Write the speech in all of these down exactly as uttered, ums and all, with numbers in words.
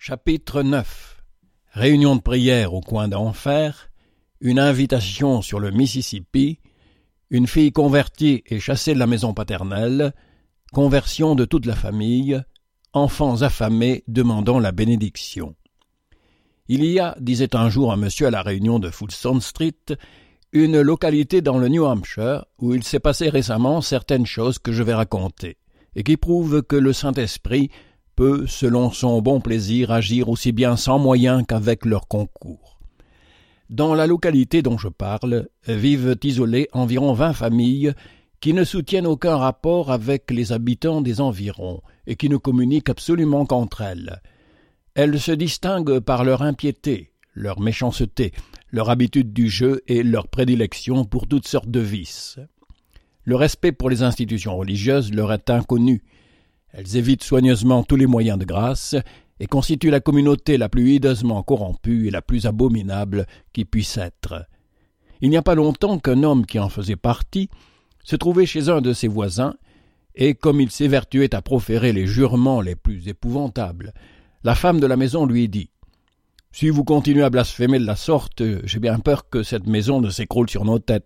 Chapitre neuf. Réunion de prière au coin d'enfer, une invitation sur le Mississippi, une fille convertie et chassée de la maison paternelle, conversion de toute la famille, enfants affamés demandant la bénédiction. Il y a, disait un jour un monsieur à la réunion de Fulton Street, une localité dans le New Hampshire où il s'est passé récemment certaines choses que je vais raconter, et qui prouvent que le Saint-Esprit peut, selon son bon plaisir, agir aussi bien sans moyens qu'avec leur concours. Dans la localité dont je parle, vivent isolées environ vingt familles qui ne soutiennent aucun rapport avec les habitants des environs et qui ne communiquent absolument qu'entre elles. Elles se distinguent par leur impiété, leur méchanceté, leur habitude du jeu et leur prédilection pour toutes sortes de vices. Le respect pour les institutions religieuses leur est inconnu. Elles évitent soigneusement tous les moyens de grâce et constituent la communauté la plus hideusement corrompue et la plus abominable qui puisse être. Il n'y a pas longtemps qu'un homme qui en faisait partie se trouvait chez un de ses voisins, et comme il s'évertuait à proférer les jurements les plus épouvantables, la femme de la maison lui dit « Si vous continuez à blasphémer de la sorte, j'ai bien peur que cette maison ne s'écroule sur nos têtes. »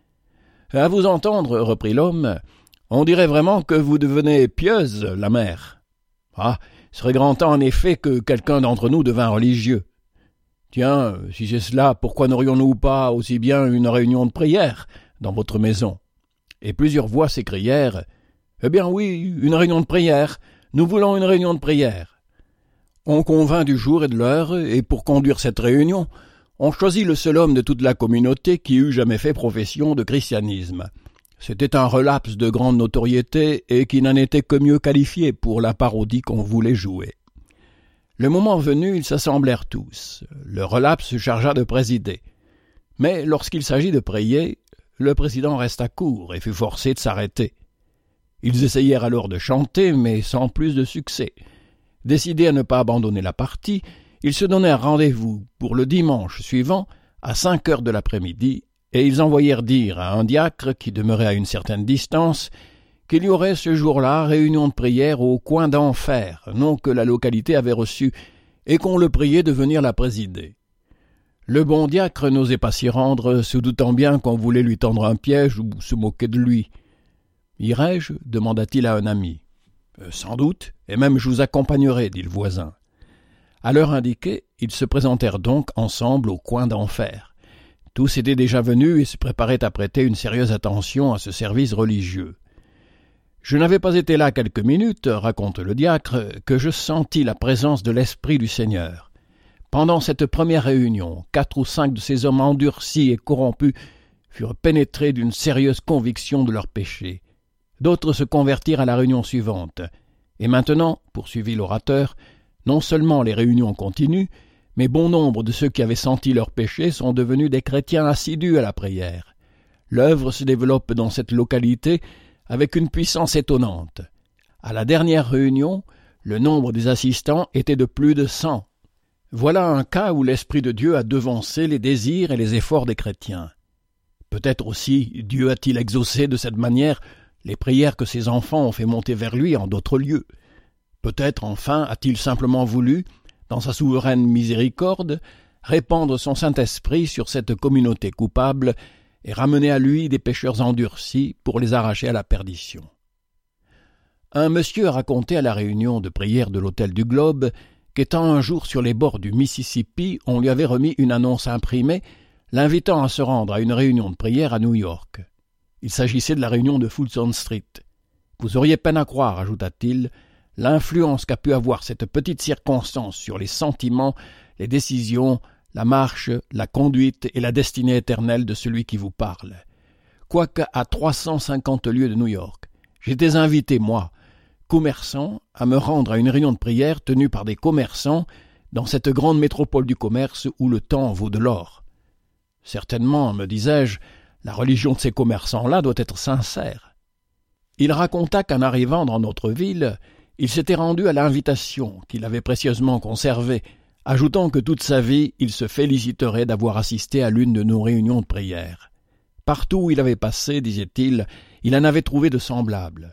« À vous entendre, reprit l'homme, on dirait vraiment que vous devenez pieuse, la mère. Ah, il serait grand temps en effet que quelqu'un d'entre nous devint religieux. Tiens, si c'est cela, pourquoi n'aurions-nous pas aussi bien une réunion de prière dans votre maison ?» Et plusieurs voix s'écrièrent « Eh bien oui, une réunion de prière, nous voulons une réunion de prière. » On convint du jour et de l'heure, et pour conduire cette réunion, on choisit le seul homme de toute la communauté qui eût jamais fait profession de christianisme. C'était un relaps de grande notoriété et qui n'en était que mieux qualifié pour la parodie qu'on voulait jouer. Le moment venu, ils s'assemblèrent tous. Le relaps se chargea de présider. Mais lorsqu'il s'agit de prier, le président resta court et fut forcé de s'arrêter. Ils essayèrent alors de chanter, mais sans plus de succès. Décidés à ne pas abandonner la partie, ils se donnèrent rendez-vous pour le dimanche suivant, à cinq heures de l'après-midi, et ils envoyèrent dire à un diacre, qui demeurait à une certaine distance, qu'il y aurait ce jour-là réunion de prière au coin d'enfer, nom que la localité avait reçu, et qu'on le priait de venir la présider. Le bon diacre n'osait pas s'y rendre, se doutant bien qu'on voulait lui tendre un piège ou se moquer de lui. « Irai-je » demanda-t-il à un ami. Euh, « Sans doute, et même je vous accompagnerai, » dit le voisin. À l'heure indiquée, ils se présentèrent donc ensemble au coin d'enfer. Tous étaient déjà venus et se préparaient à prêter une sérieuse attention à ce service religieux. Je n'avais pas été là quelques minutes, raconte le diacre, que je sentis la présence de l'Esprit du Seigneur. Pendant cette première réunion, quatre ou cinq de ces hommes endurcis et corrompus furent pénétrés d'une sérieuse conviction de leurs péchés. D'autres se convertirent à la réunion suivante. Et maintenant, poursuivit l'orateur, non seulement les réunions continuent, mais bon nombre de ceux qui avaient senti leurs péchés sont devenus des chrétiens assidus à la prière. L'œuvre se développe dans cette localité avec une puissance étonnante. À la dernière réunion, le nombre des assistants était de plus de cent. Voilà un cas où l'Esprit de Dieu a devancé les désirs et les efforts des chrétiens. Peut-être aussi Dieu a-t-il exaucé de cette manière les prières que ses enfants ont fait monter vers lui en d'autres lieux. Peut-être, enfin, a-t-il simplement voulu, dans sa souveraine miséricorde, répandre son Saint-Esprit sur cette communauté coupable et ramener à lui des pécheurs endurcis pour les arracher à la perdition. Un monsieur a raconté à la réunion de prière de l'Hôtel du Globe qu'étant un jour sur les bords du Mississippi, on lui avait remis une annonce imprimée l'invitant à se rendre à une réunion de prière à New York. Il s'agissait de la réunion de Fulton Street. Vous auriez peine à croire, ajouta-t-il, l'influence qu'a pu avoir cette petite circonstance sur les sentiments, les décisions, la marche, la conduite et la destinée éternelle de celui qui vous parle. Quoique à trois cent cinquante lieues de New York, j'étais invité, moi, commerçant, à me rendre à une réunion de prière tenue par des commerçants dans cette grande métropole du commerce où le temps vaut de l'or. Certainement, me disais-je, la religion de ces commerçants-là doit être sincère. Il raconta qu'en arrivant dans notre ville, il s'était rendu à l'invitation qu'il avait précieusement conservée, ajoutant que toute sa vie, il se féliciterait d'avoir assisté à l'une de nos réunions de prière. Partout où il avait passé, disait-il, il en avait trouvé de semblables.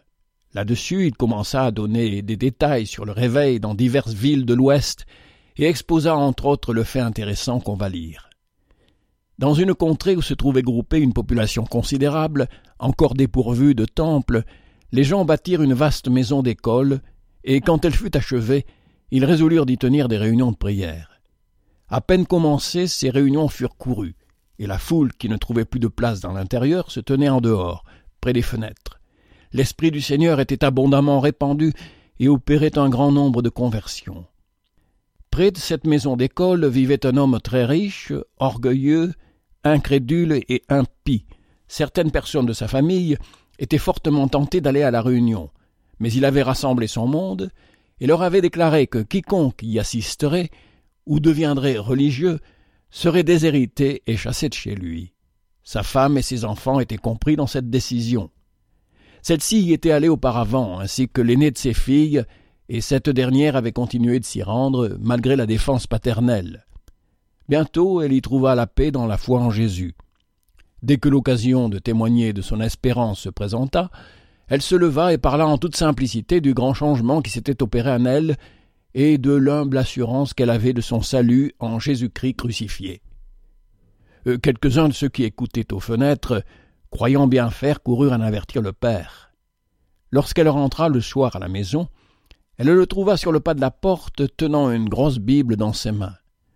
Là-dessus, il commença à donner des détails sur le réveil dans diverses villes de l'Ouest et exposa entre autres le fait intéressant qu'on va lire. Dans une contrée où se trouvait groupée une population considérable, encore dépourvue de temples, les gens bâtirent une vaste maison d'école, et quand elle fut achevée, ils résolurent d'y tenir des réunions de prière. À peine commencées, ces réunions furent courues, et la foule, qui ne trouvait plus de place dans l'intérieur, se tenait en dehors, près des fenêtres. L'Esprit du Seigneur était abondamment répandu et opérait un grand nombre de conversions. Près de cette maison d'école vivait un homme très riche, orgueilleux, incrédule et impie. Certaines personnes de sa famille étaient fortement tentées d'aller à la réunion, mais il avait rassemblé son monde et leur avait déclaré que quiconque y assisterait ou deviendrait religieux serait déshérité et chassé de chez lui. Sa femme et ses enfants étaient compris dans cette décision. Celle-ci y était allée auparavant, ainsi que l'aînée de ses filles, et cette dernière avait continué de s'y rendre malgré la défense paternelle. Bientôt, elle y trouva la paix dans la foi en Jésus. Dès que l'occasion de témoigner de son espérance se présenta, elle se leva et parla en toute simplicité du grand changement qui s'était opéré en elle et de l'humble assurance qu'elle avait de son salut en Jésus-Christ crucifié. Euh, quelques-uns de ceux qui écoutaient aux fenêtres, croyant bien faire, coururent en avertir le père. Lorsqu'elle rentra le soir à la maison, elle le trouva sur le pas de la porte, tenant une grosse Bible dans ses mains.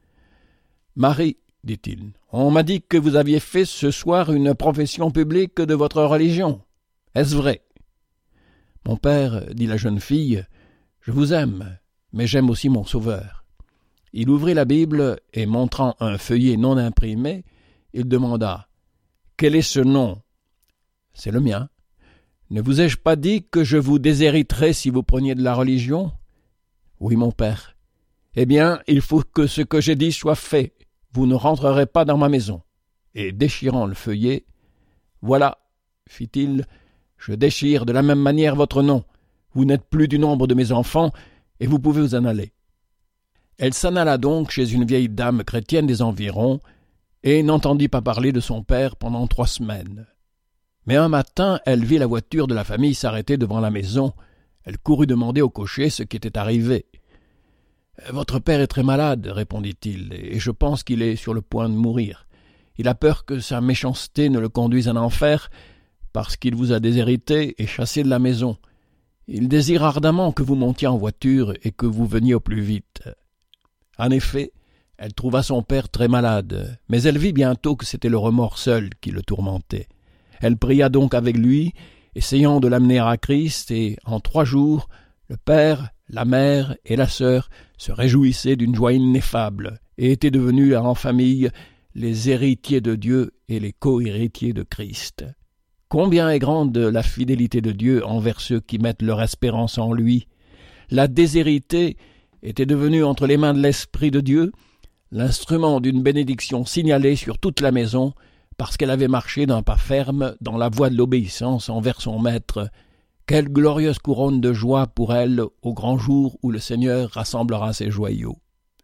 « Marie, dit-il, on m'a dit que vous aviez fait ce soir une profession publique de votre religion. Est-ce vrai ?»« Mon père, dit la jeune fille, je vous aime, mais j'aime aussi mon Sauveur. » Il ouvrit la Bible et, montrant un feuillet non imprimé, il demanda « Quel est ce nom ?»« C'est le mien. »« Ne vous ai-je pas dit que je vous déshériterais si vous preniez de la religion ?»« Oui, mon père. »« Eh bien, il faut que ce que j'ai dit soit fait. Vous ne rentrerez pas dans ma maison. » Et déchirant le feuillet, « Voilà, fit-il, je déchire de la même manière votre nom. Vous n'êtes plus du nombre de mes enfants, et vous pouvez vous en aller. » Elle s'en alla donc chez une vieille dame chrétienne des environs, et n'entendit pas parler de son père pendant trois semaines. Mais un matin, elle vit la voiture de la famille s'arrêter devant la maison. Elle courut demander au cocher ce qui était arrivé. « Votre père est très malade, répondit-il, et je pense qu'il est sur le point de mourir. Il a peur que sa méchanceté ne le conduise en enfer, parce qu'il vous a déshérité et chassé de la maison. Il désire ardemment que vous montiez en voiture et que vous veniez au plus vite. » En effet, elle trouva son père très malade, mais elle vit bientôt que c'était le remords seul qui le tourmentait. Elle pria donc avec lui, essayant de l'amener à Christ, et en trois jours, le père, la mère et la sœur se réjouissaient d'une joie ineffable et étaient devenus en famille les héritiers de Dieu et les co-héritiers de Christ. Combien est grande la fidélité de Dieu envers ceux qui mettent leur espérance en lui. La déshéritée était devenue entre les mains de l'Esprit de Dieu l'instrument d'une bénédiction signalée sur toute la maison parce qu'elle avait marché d'un pas ferme dans la voie de l'obéissance envers son maître. Quelle glorieuse couronne de joie pour elle au grand jour où le Seigneur rassemblera ses joyaux.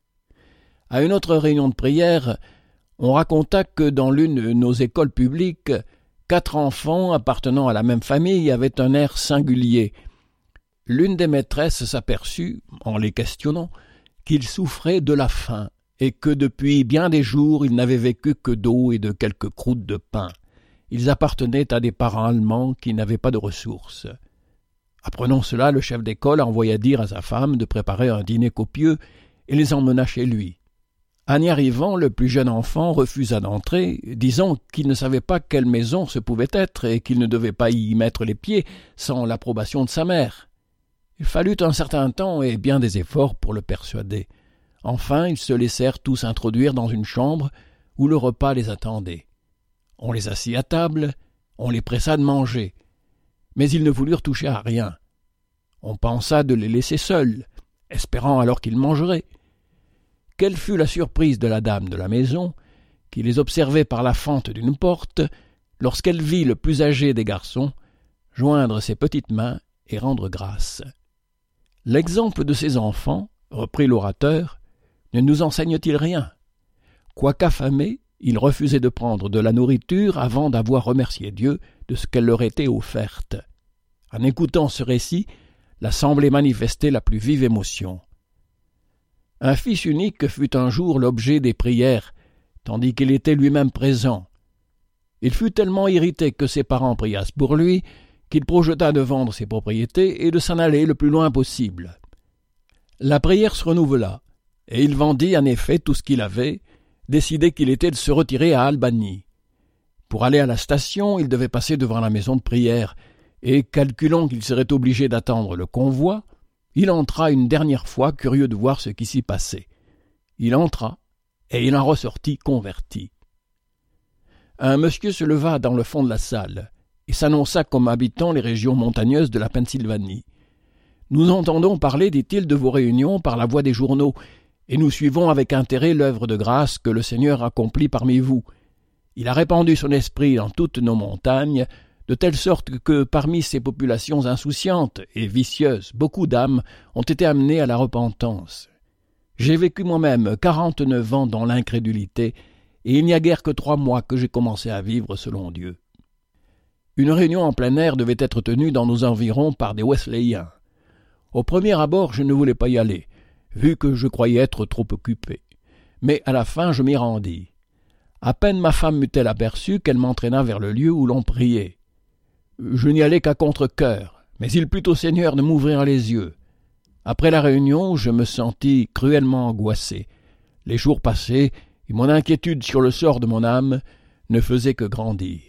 À une autre réunion de prière, on raconta que dans l'une de nos écoles publiques, quatre enfants appartenant à la même famille avaient un air singulier. L'une des maîtresses s'aperçut, en les questionnant, qu'ils souffraient de la faim et que depuis bien des jours ils n'avaient vécu que d'eau et de quelques croûtes de pain. Ils appartenaient à des parents allemands qui n'avaient pas de ressources. Apprenant cela, le chef d'école envoya dire à sa femme de préparer un dîner copieux et les emmena chez lui. En y arrivant, le plus jeune enfant refusa d'entrer, disant qu'il ne savait pas quelle maison ce pouvait être et qu'il ne devait pas y mettre les pieds sans l'approbation de sa mère. Il fallut un certain temps et bien des efforts pour le persuader. Enfin, ils se laissèrent tous introduire dans une chambre où le repas les attendait. On les assit à table, on les pressa de manger, mais ils ne voulurent toucher à rien. On pensa de les laisser seuls, espérant alors qu'ils mangeraient. Quelle fut la surprise de la dame de la maison, qui les observait par la fente d'une porte, lorsqu'elle vit le plus âgé des garçons joindre ses petites mains et rendre grâce. L'exemple de ces enfants, reprit l'orateur, ne nous enseigne-t-il rien? Quoiqu'affamés, ils refusaient de prendre de la nourriture avant d'avoir remercié Dieu de ce qu'elle leur était offerte. En écoutant ce récit, l'assemblée manifestait la plus vive émotion. Un fils unique fut un jour l'objet des prières, tandis qu'il était lui-même présent. Il fut tellement irrité que ses parents priassent pour lui, qu'il projeta de vendre ses propriétés et de s'en aller le plus loin possible. La prière se renouvela, et il vendit en effet tout ce qu'il avait, décidé qu'il était de se retirer à Albany. Pour aller à la station, il devait passer devant la maison de prière, et calculant qu'il serait obligé d'attendre le convoi, il entra une dernière fois, curieux de voir ce qui s'y passait. Il entra, et il en ressortit converti. Un monsieur se leva dans le fond de la salle, et s'annonça comme habitant les régions montagneuses de la Pennsylvanie. « Nous entendons parler, dit-il, de vos réunions par la voie des journaux, et nous suivons avec intérêt l'œuvre de grâce que le Seigneur accomplit parmi vous. Il a répandu son esprit dans toutes nos montagnes, de telle sorte que parmi ces populations insouciantes et vicieuses, beaucoup d'âmes ont été amenées à la repentance. J'ai vécu moi-même quarante-neuf ans dans l'incrédulité, et il n'y a guère que trois mois que j'ai commencé à vivre selon Dieu. » Une réunion en plein air devait être tenue dans nos environs par des Wesleyens. Au premier abord, je ne voulais pas y aller, vu que je croyais être trop occupé. Mais à la fin, je m'y rendis. À peine ma femme m'eut-elle aperçu qu'elle m'entraîna vers le lieu où l'on priait. Je n'y allais qu'à contre-cœur, mais il plut au Seigneur de m'ouvrir les yeux. Après la réunion, je me sentis cruellement angoissé. Les jours passaient, et mon inquiétude sur le sort de mon âme ne faisait que grandir.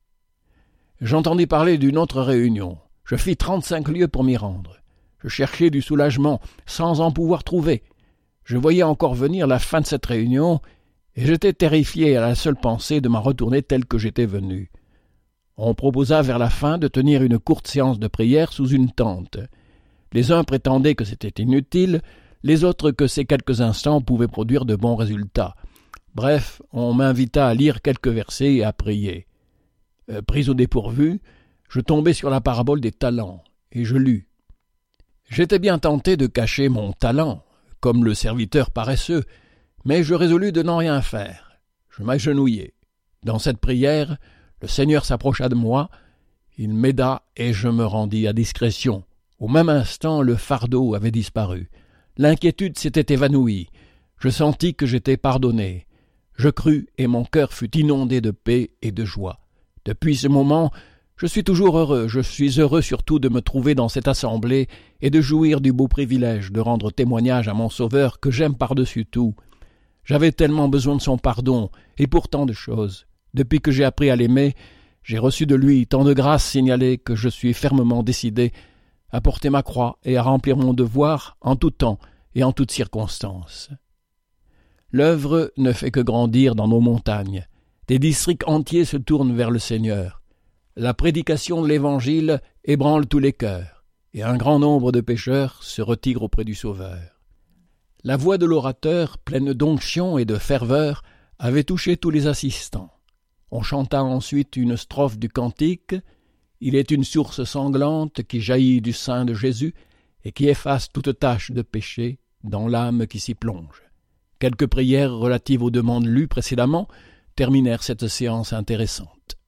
J'entendis parler d'une autre réunion. Je fis trente-cinq lieues pour m'y rendre. Je cherchais du soulagement, sans en pouvoir trouver. Je voyais encore venir la fin de cette réunion, et j'étais terrifié à la seule pensée de m'en retourner tel que j'étais venu. On proposa vers la fin de tenir une courte séance de prière sous une tente. Les uns prétendaient que c'était inutile, les autres que ces quelques instants pouvaient produire de bons résultats. Bref, on m'invita à lire quelques versets et à prier. Euh, pris au dépourvu, je tombai sur la parabole des talents, et je lus. J'étais bien tenté de cacher mon talent, comme le serviteur paresseux, mais je résolus de n'en rien faire. Je m'agenouillai. Dans cette prière, le Seigneur s'approcha de moi, il m'aida et je me rendis à discrétion. Au même instant, le fardeau avait disparu. L'inquiétude s'était évanouie. Je sentis que j'étais pardonné. Je crus et mon cœur fut inondé de paix et de joie. Depuis ce moment, je suis toujours heureux, je suis heureux surtout de me trouver dans cette assemblée et de jouir du beau privilège de rendre témoignage à mon Sauveur que j'aime par-dessus tout. J'avais tellement besoin de son pardon, et pour tant de choses. Depuis que j'ai appris à l'aimer, j'ai reçu de lui tant de grâces signalées que je suis fermement décidé à porter ma croix et à remplir mon devoir en tout temps et en toutes circonstances. L'œuvre ne fait que grandir dans nos montagnes. Des districts entiers se tournent vers le Seigneur. La prédication de l'Évangile ébranle tous les cœurs, et un grand nombre de pécheurs se retirent auprès du Sauveur. La voix de l'orateur, pleine d'onction et de ferveur, avait touché tous les assistants. On chanta ensuite une strophe du cantique. Il est une source sanglante qui jaillit du sein de Jésus et qui efface toute tache de péché dans l'âme qui s'y plonge. Quelques prières relatives aux demandes lues précédemment terminèrent cette séance intéressante.